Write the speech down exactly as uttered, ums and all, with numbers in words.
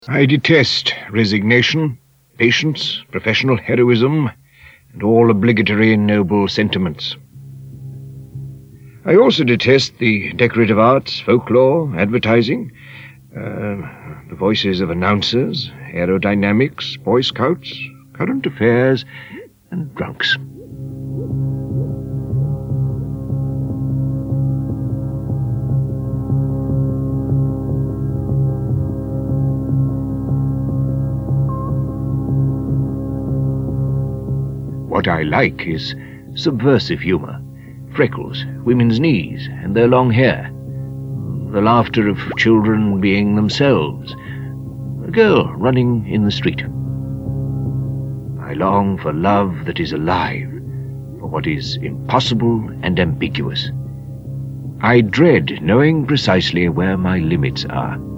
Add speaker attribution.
Speaker 1: I detest resignation, patience, professional heroism, and all obligatory noble sentiments. I also detest the decorative arts, folklore, advertising, uh, the voices of announcers, aerodynamics, Boy Scouts, current affairs, and drunks. What I like is subversive humor, freckles, women's knees, and their long hair, the laughter of children being themselves, a girl running in the street. I long for love that is alive, for what is impossible and ambiguous. I dread knowing precisely where my limits are.